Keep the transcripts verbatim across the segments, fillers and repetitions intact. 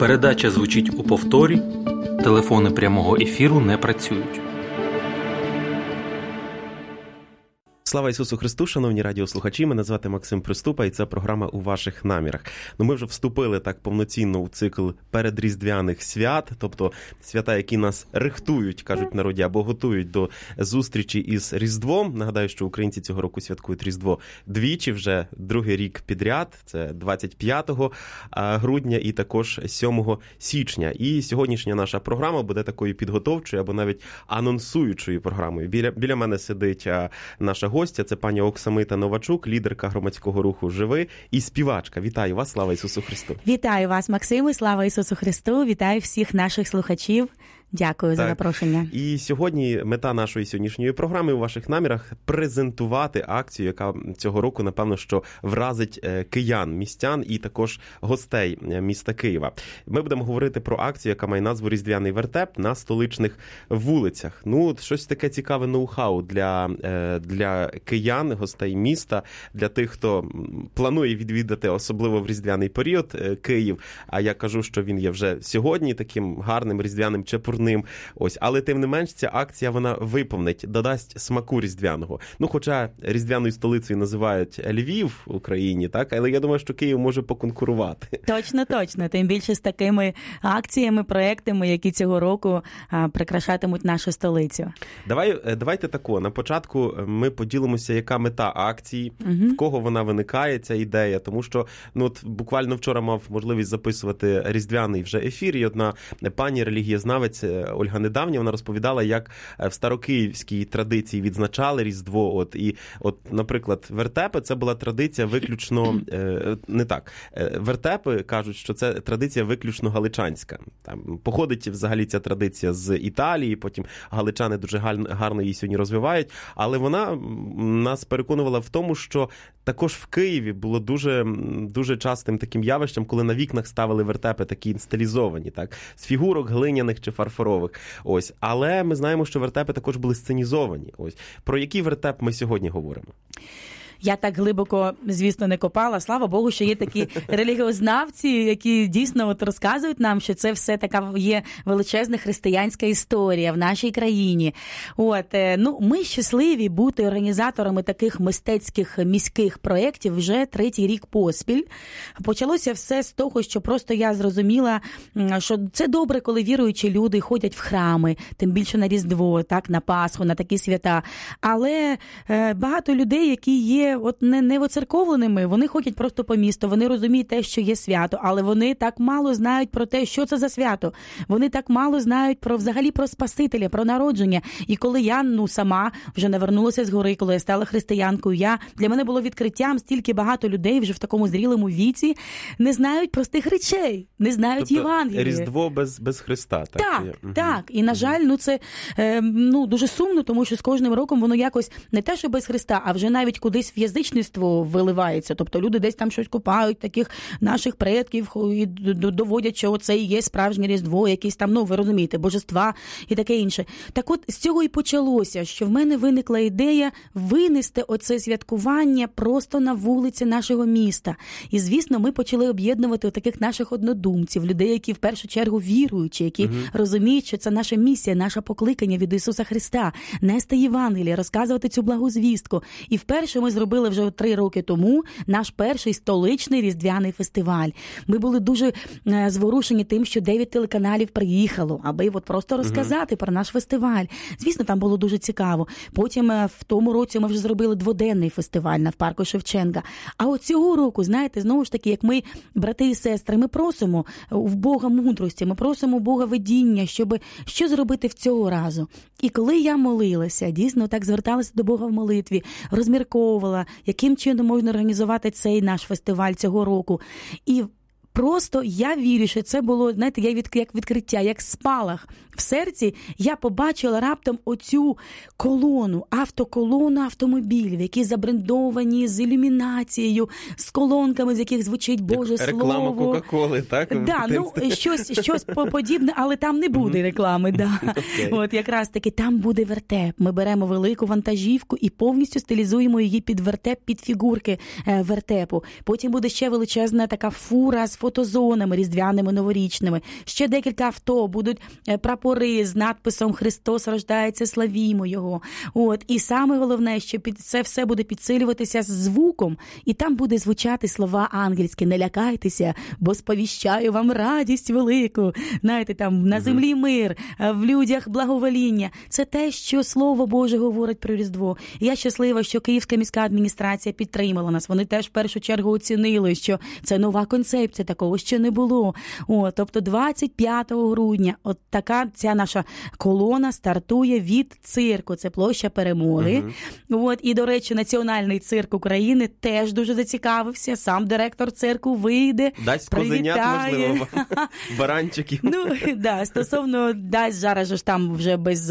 Передача звучить у повторі, телефони прямого ефіру не працюють. Слава Ісусу Христу, шановні радіослухачі, мене звати Максим Приступа, і це програма «У ваших намірах». Ну, ми вже вступили так повноцінно у цикл передріздвяних свят, тобто свята, які нас рихтують, кажуть в народі, або готують до зустрічі із Різдвом. Нагадаю, що українці цього року святкують Різдво двічі, вже другий рік підряд, це двадцять п'ятого грудня і також сьомого січня. І сьогоднішня наша програма буде такою підготовчою або навіть анонсуючою програмою. Біля, біля мене сидить наша гостя, це пані Оксамита Новачук, лідерка громадського руху «Живи» і співачка. Вітаю вас, слава Ісусу Христу. Вітаю вас, Максиме, слава Ісусу Христу, вітаю всіх наших слухачів. Дякую так. за запрошення. І сьогодні мета нашої сьогоднішньої програми «У ваших намірах» – презентувати акцію, яка цього року, напевно, що вразить киян, містян і також гостей міста Києва. Ми будемо говорити про акцію, яка має назву «Різдвяний вертеп» на столичних вулицях. Ну, щось таке цікаве ноу-хау для, для киян, гостей міста, для тих, хто планує відвідати, особливо в різдвяний період, Київ. А я кажу, що він є вже сьогодні таким гарним різдвяним чепурним. Ось, але тим не менш ця акція вона виповнить, додасть смаку різдвяного. Ну, хоча різдвяною столицею називають Львів в Україні, так, але я думаю, що Київ може поконкурувати. Точно, точно. Тим більше з такими акціями, проектами, які цього року а, прикрашатимуть нашу столицю. Давай, давайте тако. На початку ми поділимося, яка мета акції, угу. в кого вона виникає, ця ідея, тому що, ну, от буквально вчора мав можливість записувати різдвяний вже ефір, і одна пані релігієзнавець Ольга Недавня, вона розповідала, як в старокиївській традиції відзначали Різдво. От, і, от, наприклад, вертепи – це була традиція виключно, е, не так, вертепи кажуть, що це традиція виключно галичанська. Там походить взагалі ця традиція з Італії, потім галичани дуже гарно її сьогодні розвивають, але вона нас переконувала в тому, що також в Києві було дуже, дуже частим таким явищем, коли на вікнах ставили вертепи такі інсталізовані, так, з фігурок глиняних чи фарфорових. Ось. Але ми знаємо, що вертепи також були сценізовані. Ось. Про який вертеп ми сьогодні говоримо? Я так глибоко, звісно, не копала. Слава Богу, що є такі релігіознавці, які дійсно от розказують нам, що це все така є величезна християнська історія в нашій країні. От, ну, ми щасливі бути організаторами таких мистецьких міських проєктів вже третій рік поспіль. Почалося все з того, що просто я зрозуміла, що це добре, коли віруючі люди ходять в храми, тим більше на Різдво, так, на Пасху, на такі свята. Але е, багато людей, які є от не, не воцерковленими, вони ходять просто по місту, вони розуміють те, що є свято, але вони так мало знають про те, що це за свято. Вони так мало знають про взагалі про Спасителя, про народження. І коли я, ну, сама вже навернулася з гори, коли я стала християнкою, я, для мене було відкриттям, стільки багато людей вже в такому зрілому віці не знають простих речей, не знають тобто, Євангелія. Різдво без, без Христа. Так, так, угу. так. І, на жаль, ну, це е, ну, дуже сумно, тому що з кожним роком воно якось не те, що без Христа, а вже навіть кудись в язичництво виливається. Тобто люди десь там щось купають, таких наших предків, і доводять, що це і є справжнє Різдво, якісь там, ну, ви розумієте, божества і таке інше. Так от, з цього і почалося, що в мене виникла ідея винести оце святкування просто на вулиці нашого міста. І, звісно, ми почали об'єднувати таких наших однодумців, людей, які в першу чергу віруючі, які угу. розуміють, що це наша місія, наше покликання від Ісуса Христа, нести Євангеліє, розказувати цю благу звістку. І вперше ми зробили вже три роки тому наш перший столичний різдвяний фестиваль. Ми були дуже е, зворушені тим, що дев'ять телеканалів приїхало, аби от просто розказати угу. про наш фестиваль. Звісно, там було дуже цікаво. Потім е, в тому році ми вже зробили дводенний фестиваль на парку Шевченка. А от цього року, знаєте, знову ж таки, як ми, брати і сестри, ми просимо в Бога мудрості, ми просимо Бога видіння, щоб що зробити в цього разу. І коли я молилася, дійсно так зверталася до Бога в молитві, розмірковувала, яким чином можна організувати цей наш фестиваль цього року. І просто я вірю, що це було, знаєте, як відкриття, як спалах в серці. Я побачила раптом оцю колону, автоколону автомобілів, які забрендовані з ілюмінацією, з колонками, з яких звучить Боже як Слово. Реклама Кока-Коли, так? Да, ну, щось, щось подібне, але там не буде реклами. Да. Okay. От якраз таки там буде вертеп. Ми беремо велику вантажівку і повністю стилізуємо її під вертеп, під фігурки вертепу. Потім буде ще величезна така фура з фотозонами різдвяними, новорічними. Ще декілька авто, будуть прапори з надписом «Христос рождається, славімо Його». От. І саме головне, що під це все буде підсилюватися з звуком, і там буде звучати слова ангельські: «Не лякайтеся, бо сповіщаю вам радість велику». Знаєте, там на землі мир, в людях благовоління. Це те, що Слово Боже говорить про Різдво. І я щаслива, що Київська міська адміністрація підтримала нас. Вони теж в першу чергу оцінили, що це нова концепція, такого ще не було. О, тобто двадцять п'ятого грудня от така ця наша колона стартує від цирку. Це площа Перемоги. Угу. От, і, до речі, Національний цирк України теж дуже зацікавився. Сам директор цирку вийде, дасть козенят, можливо, баранчиків. Ну, да, стосовно дасть зараз ж там вже без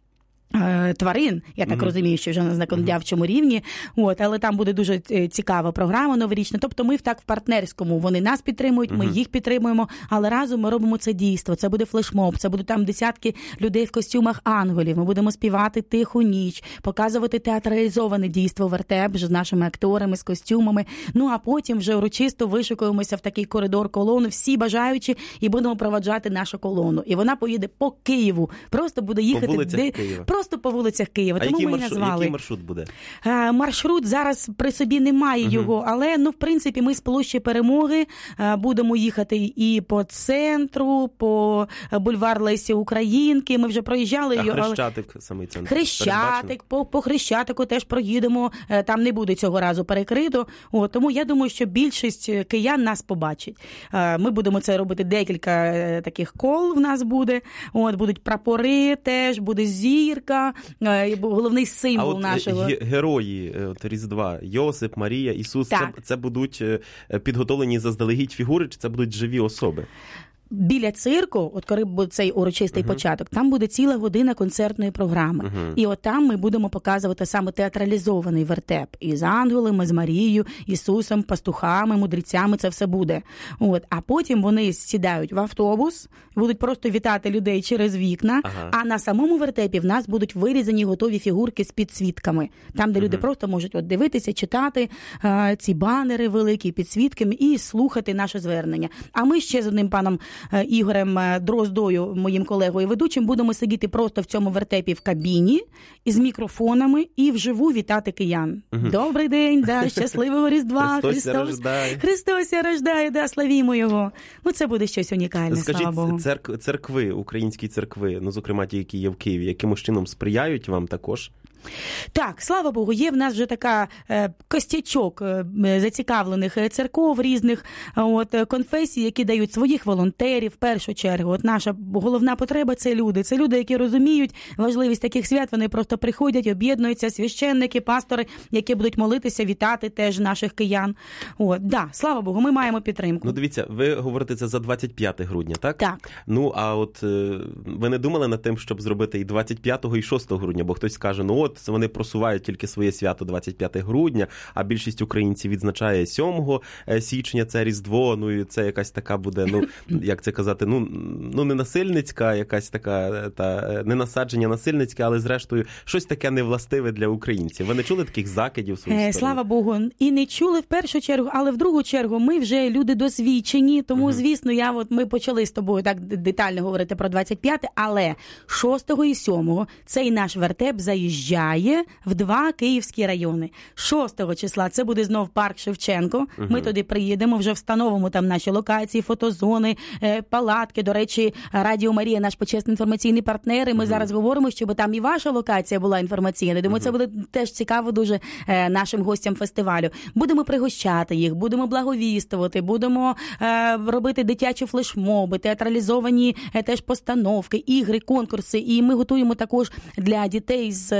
тварин, я так mm-hmm. розумію, що вже на законодавчому рівні, от, але там буде дуже цікава програма новорічна. Тобто ми так в партнерському, вони нас підтримують, ми mm-hmm. їх підтримуємо, але разом ми робимо це дійство. Це буде флешмоб, це будуть там десятки людей в костюмах ангелів, ми будемо співати «Тиху ніч», показувати театралізоване дійство вертеп з нашими акторами, з костюмами. Ну, а потім вже урочисто вишикуємося в такий коридор колони, всі бажаючі, і будемо проваджати нашу колону. І вона поїде по Києву, просто буде їхати по вулицях де... Києва. Просто по вулицях Києва. А Тому який, ми маршрут, назвали. який маршрут буде? А, маршрут зараз при собі немає uh-huh. його, але, ну, в принципі, ми з площі Перемоги а, будемо їхати і по центру, по бульвар Лесі Українки. Ми вже проїжджали. А його, Хрещатик, але... самий центр? Хрещатик, по, по Хрещатику теж проїдемо. Там не буде цього разу перекрито. О, тому я думаю, що більшість киян нас побачить. А, ми будемо це робити декілька таких кол в нас буде. От, будуть прапори теж, буде зірка. Головний символ а от нашого. Герої от, Різдва, Йосип, Марія, Ісус, це, це будуть підготовлені заздалегідь фігури, чи це будуть живі особи? Біля цирку, от коли буде цей урочистий uh-huh. початок, там буде ціла година концертної програми. Uh-huh. І от там ми будемо показувати саме театралізований вертеп. І з ангелами, з Марією, Ісусом, пастухами, мудрецями, це все буде. От. А потім вони сідають в автобус, будуть просто вітати людей через вікна, uh-huh. а на самому вертепі в нас будуть вирізані готові фігурки з підсвітками. Там, де uh-huh. люди просто можуть от дивитися, читати а, ці банери великі підсвітками і слухати наше звернення. А ми ще з одним паном Ігорем Дроздою, моїм колегою ведучим, будемо сидіти просто в цьому вертепі в кабіні із мікрофонами і вживу вітати киян. Угу. Добрий день, да, щасливого Різдва, Христос рождає. Христос рождає, да, славімо Його. Ну, це буде щось унікальне, Скажіть, слава Богу. Скажіть, церкви, українські церкви, ну, зокрема ті, які є в Києві, якимось чином сприяють вам також? Так, слава Богу, є в нас вже така е, костячок е, зацікавлених церков різних, от, конфесій, які дають своїх волонтерів в першу чергу. От наша головна потреба – це люди. Це люди, які розуміють важливість таких свят, вони просто приходять, об'єднуються, священники, пастори, які будуть молитися, вітати теж наших киян. От, да, слава Богу, ми маємо підтримку. Ну, дивіться, ви говорите це за двадцять п'яте грудня, так? Так. Ну, а от ви не думали над тим, щоб зробити і двадцять п'ятого, і шостого грудня? Бо хтось скаже, ну от, вони просувають тільки своє свято двадцять п'яте грудня, а більшість українців відзначає сьомого січня, це Різдво, ну і це якась така буде, ну, як це казати, ну, ну не насильницька, якась така, та, не насадження насильницьке, але зрештою щось таке невластиве для українців. Ви не чули таких закидів в свою сторону? Слава Богу, і не чули в першу чергу, але в другу чергу ми вже люди досвідчені, тому, угу. звісно, я от ми почали з тобою так детально говорити про двадцять п'яте, але шостого і сьомого цей наш вертеп заїжджає в два київські райони. шостого числа це буде знов парк Шевченко. Угу. Ми туди приїдемо, вже встановимо там наші локації, фотозони, палатки. До речі, Радіо Марія, наш почесний інформаційний партнер, і ми угу. зараз говоримо, щоб там і ваша локація була інформаційна. Думаю, угу. це буде теж цікаво дуже нашим гостям фестивалю. Будемо пригощати їх, будемо благовістувати, будемо е, робити дитячі флешмоби, театралізовані е, теж постановки, ігри, конкурси. І ми готуємо також для дітей, з,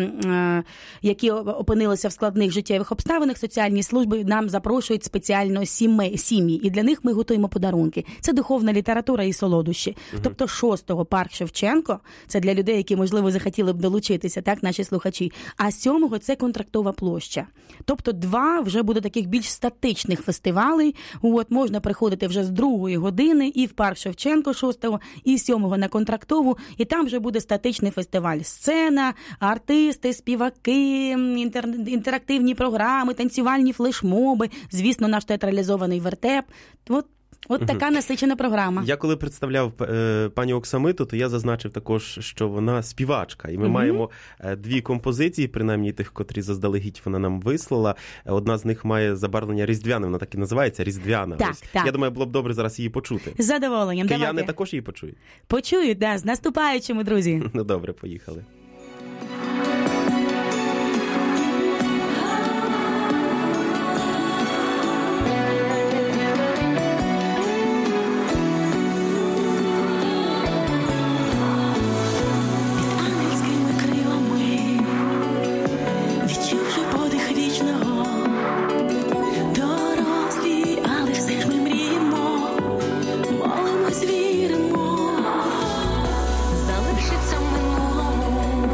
е, які опинилися в складних життєвих обставинах, соціальні служби нам запрошують спеціально сімей, сім'ї. І для них ми готуємо подарунки. Це духовна література і солодощі. Угу. Тобто шостого парк Шевченко, це для людей, які, можливо, захотіли б долучитися, так, наші слухачі. А сьомого це контрактова площа. Тобто два вже буде таких більш статичних фестивалей. От, можна приходити вже з другої години і в парк Шевченко шостого, і сьомого на контрактову, і там вже буде статичний фестиваль. Сцена, артисти, співаки, інтер... інтерактивні програми, танцювальні флешмоби, звісно, наш театралізований вертеп. От От угу. така насичена програма. Я коли представляв е, пані Оксамиту, то я зазначив також, що вона співачка. І ми угу. маємо е, дві композиції, принаймні тих, котрі заздалегідь вона нам вислала. Одна з них має забарвлення різдвяне, вона так і називається, різдвяна. Так, так. Я думаю, було б добре зараз її почути. З задоволенням. Кияни Давайте. також її почують? Почують, да, з наступаючими, друзі. Ну добре, поїхали. Залишиться в минулому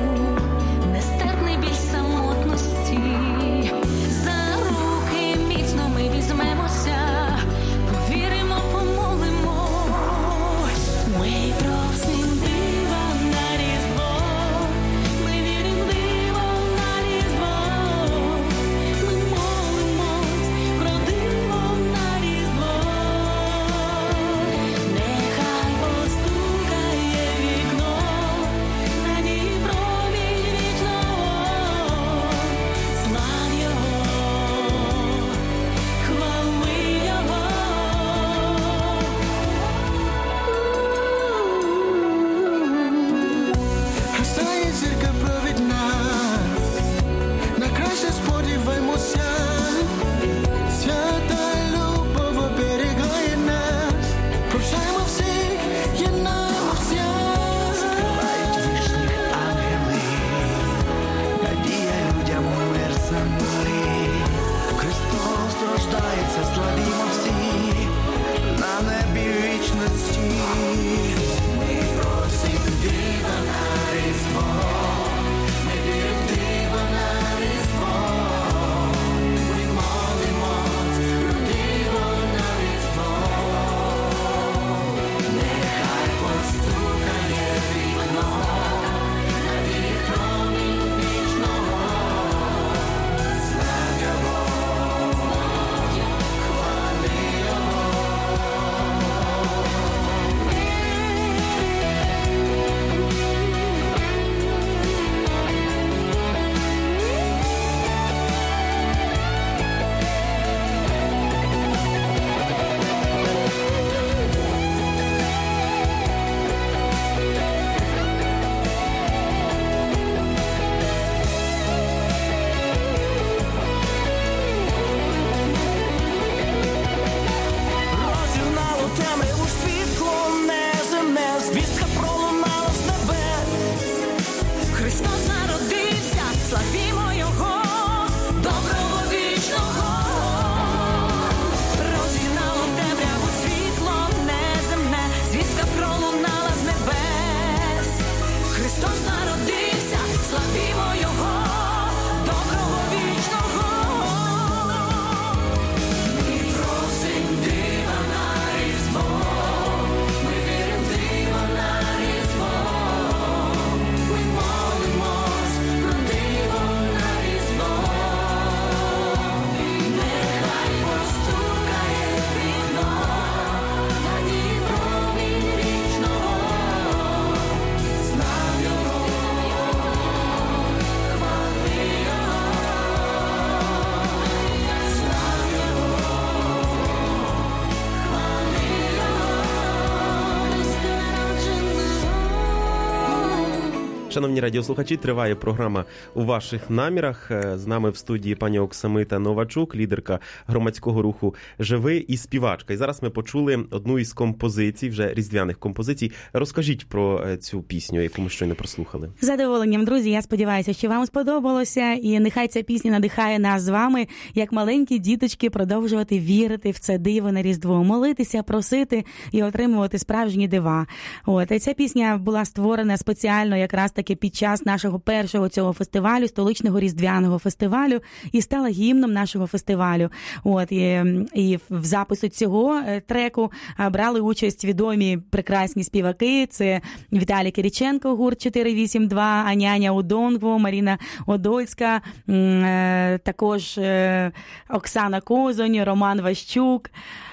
Шановні радіослухачі, триває програма «У ваших намірах». З нами в студії пані Оксамита Новачук, лідерка громадського руху «Живи» і співачка. І зараз ми почули одну із композицій, вже різдвяних композицій. Розкажіть про цю пісню, яку ми щойно прослухали. З задоволенням, друзі. Я сподіваюся, що вам сподобалося. І нехай ця пісня надихає нас з вами, як маленькі діточки, продовжувати вірити в це диво на Різдво, молитися, просити і отримувати справжні дива. От, і ця пісня була створена спеціально якраз таки таки під час нашого першого цього фестивалю, столичного різдвяного фестивалю, і стала гімном нашого фестивалю. От, і, і в запису цього треку брали участь відомі прекрасні співаки. Це Віталій Кириченко, гурт чотири вісім два, Аняня Удонгво, Маріна Одольська, також Оксана Козонь, Роман Ващук.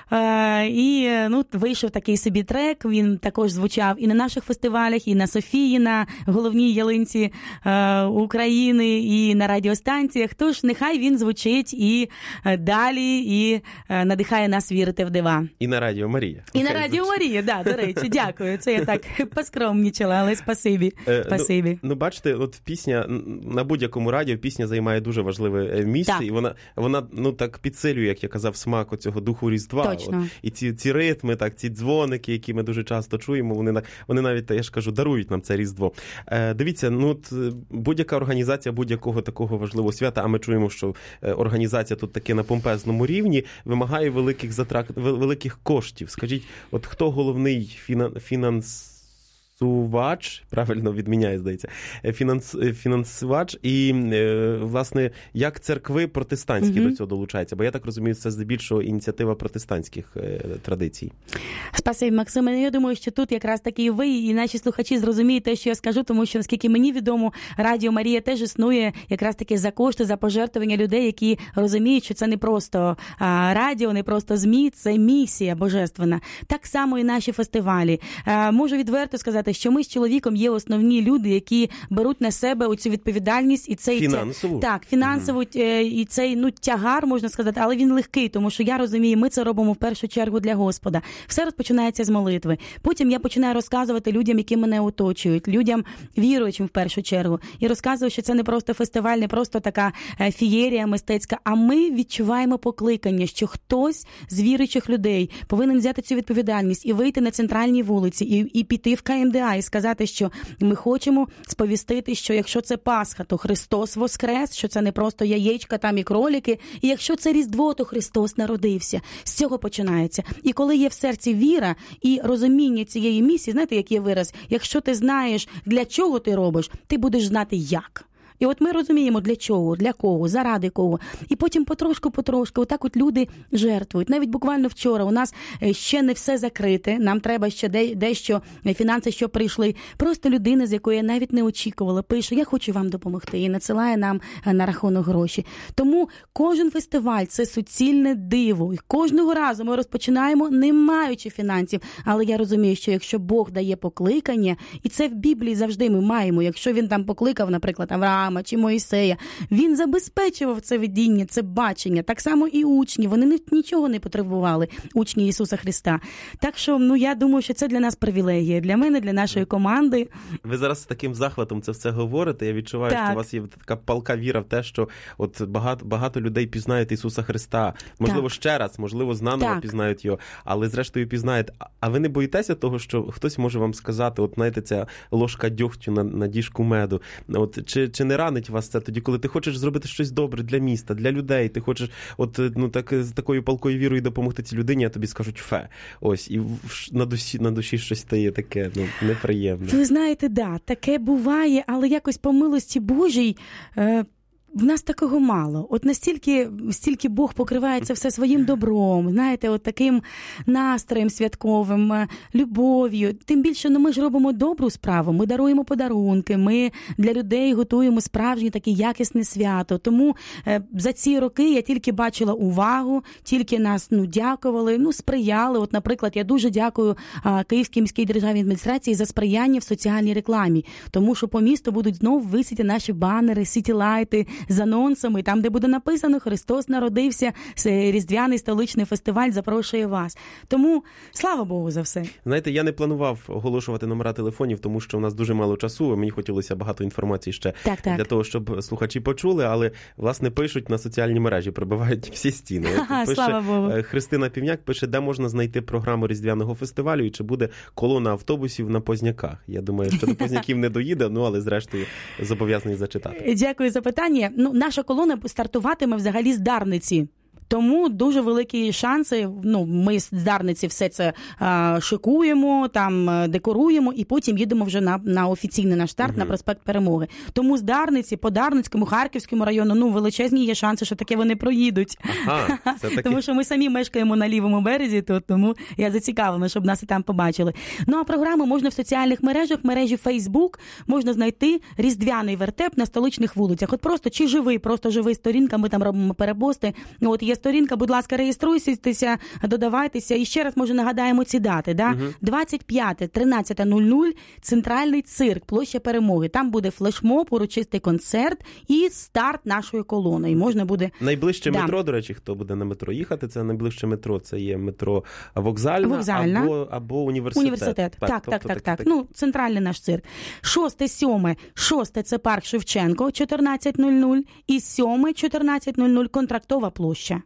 І ну, вийшов такий собі трек, він також звучав і на наших фестивалях, і на Софії, на головній ялинці е, України, і на радіостанціях. Тож нехай він звучить і далі, і е, надихає нас вірити в дива. І на Радіо Марія. І на Радіо Марія, да, до речі, дякую. Це я так поскромнічала, але спасибі. Е, спасибі. Ну, ну, бачите, от пісня, на будь-якому радіо пісня займає дуже важливе місце, так. І вона, вона ну, так підсилює, як я казав, смак оцього духу Різдва. Точно. От, і ці, ці ритми, так, ці дзвоники, які ми дуже часто чуємо, вони, вони навіть, я ж кажу, дарують нам це Різдво. Е, дивіться, ну, от, будь-яка організація будь-якого такого важливого свята, а ми чуємо, що організація тут таки на помпезному рівні, вимагає великих затрат, великих коштів. Скажіть, от хто головний фінанс... фінанс... Фінансувач, правильно відміняє, здається, фінанс, фінансувач і, власне, як церкви протестантські mm-hmm. до цього долучаються? Бо я так розумію, це здебільшого ініціатива протестантських традицій. Спасибі, Максиме. Я думаю, що тут якраз таки ви і наші слухачі зрозуміють те, що я скажу, тому що, наскільки мені відомо, Радіо Марія теж існує якраз таки за кошти, за пожертвування людей, які розуміють, що це не просто а, радіо, не просто ЗМІ, це місія божественна. Так само і наші фестивалі. А, можу відверто сказати, що ми з чоловіком є основні люди, які беруть на себе оцю відповідальність і цей фінансову. Так, фінансову mm-hmm. і цей ну тягар, можна сказати, але він легкий, тому що я розумію, ми це робимо в першу чергу для Господа. Все розпочинається з молитви. Потім я починаю розказувати людям, які мене оточують, людям віруючим в першу чергу, і розказую, що це не просто фестиваль, не просто така фієрія мистецька, а ми відчуваємо покликання, що хтось з віруючих людей повинен взяти цю відповідальність і вийти на центральній вулиці і, і піти в ка ем де а і сказати, що ми хочемо сповістити, що якщо це Пасха, то Христос воскрес, що це не просто яєчка там і кролики, і якщо це Різдво, то Христос народився. З цього починається. І коли є в серці віра і розуміння цієї місії, знаєте, як є вираз, якщо ти знаєш, для чого ти робиш, ти будеш знати, як. І от ми розуміємо, для чого, для кого, заради кого. І потім потрошку-потрошку, отак от люди жертвують. Навіть буквально вчора у нас ще не все закрите, нам треба ще дещо, фінанси, що прийшли. Просто людина, з якої я навіть не очікувала, пише, я хочу вам допомогти, і надсилає нам на рахунок гроші. Тому кожен фестиваль – це суцільне диво. І кожного разу ми розпочинаємо, не маючи фінансів. Але я розумію, що якщо Бог дає покликання, і це в Біблії завжди ми маємо, якщо він там покликав, наприклад, Авраама, чи Моїсея, він забезпечував це видіння, це бачення. Так само і учні, вони нічого не потребували, учні Ісуса Христа. Так що, ну, я думаю, що це для нас привілегія, для мене, для нашої команди. Ви зараз з таким захватом це все говорите, я відчуваю, так. що у вас є така палка віра в те, що от багато, багато людей пізнають Ісуса Христа. Можливо, так. ще раз, можливо, знаново так. пізнають його, але зрештою пізнають. А ви не боїтеся того, що хтось може вам сказати, от знаєте, ця ложка дьогтю на, на діжку меду, от, чи, чи не ранить вас це тоді, коли ти хочеш зробити щось добре для міста, для людей, ти хочеш от, ну, так, з такою палкою вірою допомогти цій людині, а тобі скажуть фе. Ось, і на душі, на душі щось стає таке, ну, неприємне. Ви знаєте, да, таке буває, але якось по милості Божій е- в нас такого мало. От настільки, стільки Бог покриває це все своїм добром, знаєте, от таким настроєм святковим, любов'ю. Тим більше, ну, ми ж робимо добру справу, ми даруємо подарунки, ми для людей готуємо справжнє таке якісне свято. Тому е, за ці роки я тільки бачила увагу, тільки нас, ну, дякували, ну, сприяли. От, наприклад, я дуже дякую а, Київській міській державній адміністрації за сприяння в соціальній рекламі, тому що по місту будуть знову висіти наші банери, сітілайти, з анонсами, там, де буде написано «Христос народився», Різдвяний столичний фестиваль запрошує вас. Тому, слава Богу за все. Знаєте, я не планував оголошувати номера телефонів, тому що у нас дуже мало часу, мені хотілося багато інформації ще так, так. для того, щоб слухачі почули, але, власне, пишуть на соціальні мережі, пробивають всі стіни. Ага, пише, слава Богу. Христина Півняк пише, де можна знайти програму Різдвяного фестивалю і чи буде колона автобусів на Позняках. Я думаю, що до Позняків не доїде, ну, але зрештою зобов'язаний зачитати. Дякую за питання. Ну, наша колона стартуватиме взагалі з Дарниці. Тому дуже великі шанси, ну, ми з Дарниці все це а, шикуємо, там декоруємо і потім їдемо вже на, на офіційний наш старт, угу. на проспект Перемоги. Тому з Дарниці, по Дарницькому, Харківському району, ну, величезні є шанси, що таке вони проїдуть. Ага, це таки... Тому що ми самі мешкаємо на лівому березі, то, тому я зацікавлена, щоб нас і там побачили. Ну, а програму можна в соціальних мережах, в мережі Facebook, можна знайти різдвяний вертеп на столичних вулицях. От просто, чи живий, просто живий сторінка, ми там робимо перепости. От є сторінка, будь ласка, реєструйтеся, додавайтеся. І ще раз, може, нагадаємо ці дати. Да? Угу. двадцять п'яте тринадцяте нуль нуль, центральний цирк, площа Перемоги. Там буде флешмоб, урочистий концерт і старт нашої колони. І можна буде... Найближче да. метро, до речі, хто буде на метро їхати, це найближче метро, це є метро Вокзальна, Вокзальна. Або, або університет. Університет, так, так, тобто, так, так, так, так. Ну, центральний наш цирк. Шосте, сьоме, шосте – це парк Шевченко, чотирнадцять нуль нуль, і сьоме, чотирнадцять нуль нуль, Контрактова площа.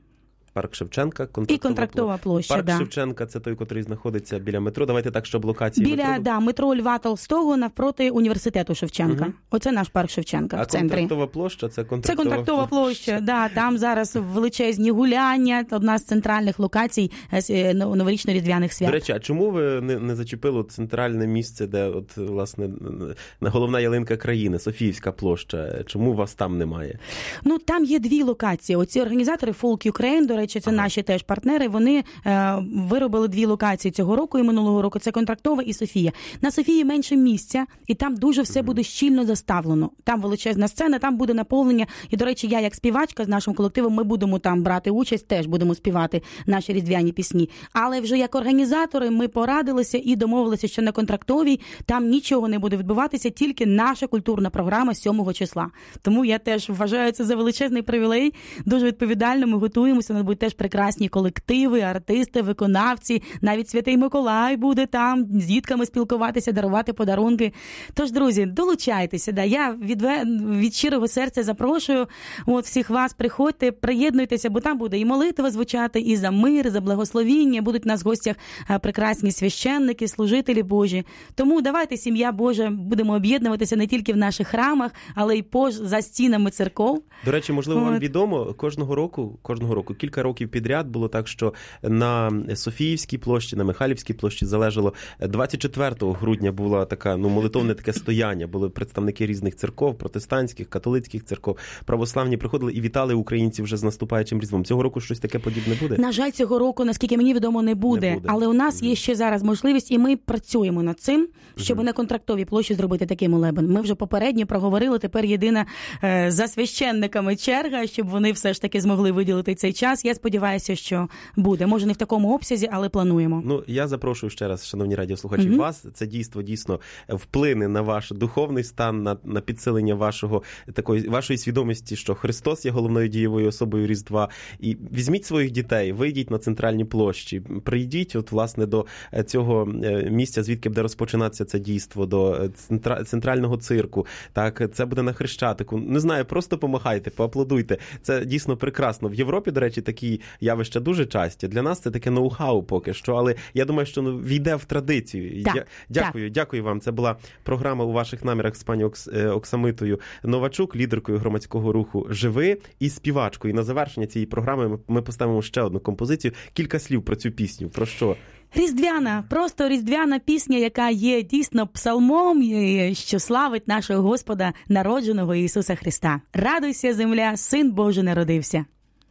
Парк Шевченка, контрактова, і контрактова площа. Парк да. Шевченка – це той, який знаходиться біля метро. Давайте так, щоб локації біля, метро. Да, метро Льва Толстого навпроти університету Шевченка. Угу. Оце наш парк Шевченка а в центрі. контрактова площа – це контрактова, це контрактова площа. площа. Да, там зараз величезні гуляння, одна з центральних локацій новорічно-різдвяних свят. До речі, а чому ви не, не зачепили центральне місце, де от, власне, головна ялинка країни, Софіївська площа? Чому вас там немає? Ну, там є дві локації. Оці організатори Folk Ukraine, до речі, це ага. наші теж партнери, вони е, виробили дві локації цього року і минулого року. Це Контрактова і Софія. На Софії менше місця, і там дуже все буде щільно заставлено. Там величезна сцена, там буде наповнення. І, до речі, я як співачка з нашим колективом, ми будемо там брати участь, теж будемо співати наші різдвяні пісні. Але вже як організатори ми порадилися і домовилися, що на Контрактовій там нічого не буде відбуватися, тільки наша культурна програма сьомого числа. Тому я теж вважаю це за величезний привілей. Дуже відповідально ми готуємося, у нас будуть теж прекрасні колективи, артисти, виконавці, навіть Святий Миколай буде там з дітками спілкуватися, дарувати подарунки. Тож, друзі, долучайтеся. Да. Я від, від щирого серця запрошую от, всіх вас, приходьте, приєднуйтеся, бо там буде і молитва звучати, і за мир, і за благословіння. Будуть у нас в гостях прекрасні священники, служителі Божі. Тому давайте, сім'я Божа, будемо об'єднуватися не тільки в наших храмах, але й поз за стінами церков. До речі, можливо, от. вам відомо, кожного року, кожного року, кілька років підряд було так, що на Софіївській площі, на Михайлівській площі залежало. двадцять четвертого грудня була така, ну, молитовне таке стояння. Були представники різних церков, протестантських, католицьких церков, православні приходили і вітали українців вже з наступаючим Різдвом. Цього року щось таке подібне буде? На жаль, цього року, наскільки мені відомо, не буде. Не буде. Але у нас mm-hmm. є ще зараз можливість, і ми працюємо над цим, щоб mm-hmm. на Контрактовій площі зробити такий молебен. Ми вже попередньо проговорили, тепер єдина е, за священниками черга, щоб вони все ж таки змогли виділити цей час. Я сподіваюся, що буде. Може, не в такому обсязі, але плануємо. Ну, я запрошую ще раз, шановні радіослухачі, mm-hmm. вас. Це дійство дійсно вплине на ваш духовний стан, на, на підсилення вашого, такої, вашої свідомості, що Христос є головною дієвою особою Різдва. І візьміть своїх дітей, вийдіть на центральні площі, прийдіть, от, власне, до цього місця, звідки буде розпочинатися це дійство, до центра, центрального цирку. Так, це буде на Хрещатику. Не знаю, просто помахайте, поаплодуйте. Це дійсно прекрасно. В Європі, до речі, такі явища дуже часті. Для нас це таке ноу-хау поки що, але я думаю, що ну, війде в традицію. Так, я, дякую, так. дякую вам. Це була програма у ваших намірах з пані Окс, Оксамитою Новачук, лідеркою громадського руху «Живи» і співачкою. І на завершення цієї програми ми поставимо ще одну композицію. Кілька слів про цю пісню. Про що? Різдвяна, просто різдвяна пісня, яка є дійсно псалмом, що славить нашого Господа, народженого Ісуса Христа. Радуйся, земля, Син Божий народився.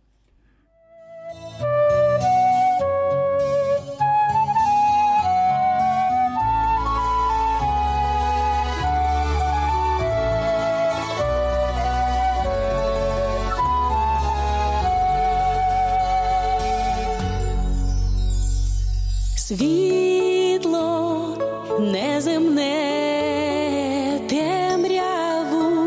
Світло неземне темряву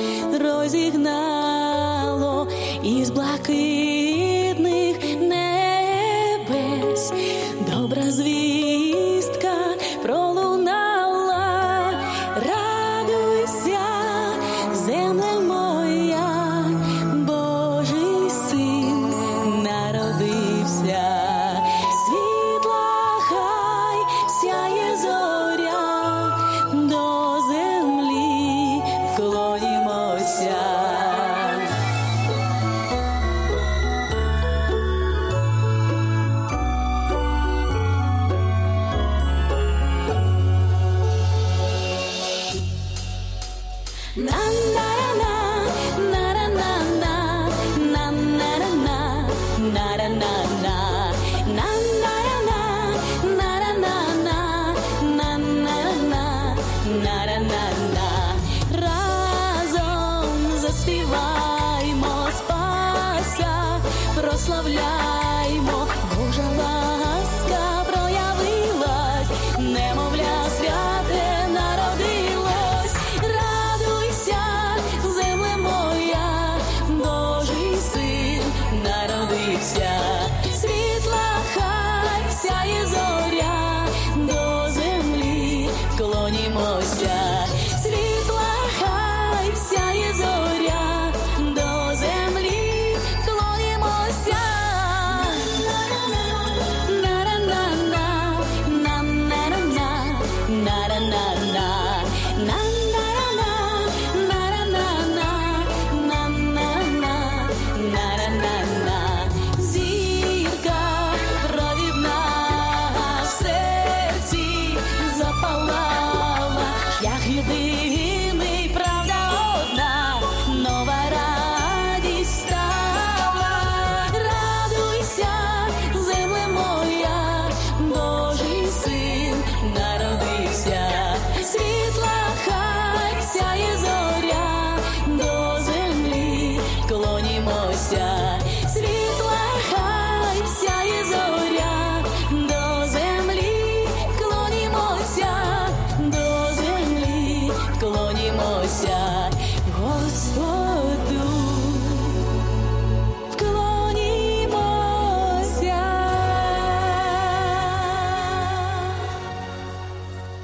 розігнало із блакитних небес. Добра звістка пролунала. Радуйся, земле моя, Божий син народився. Сяє зоря сміявся.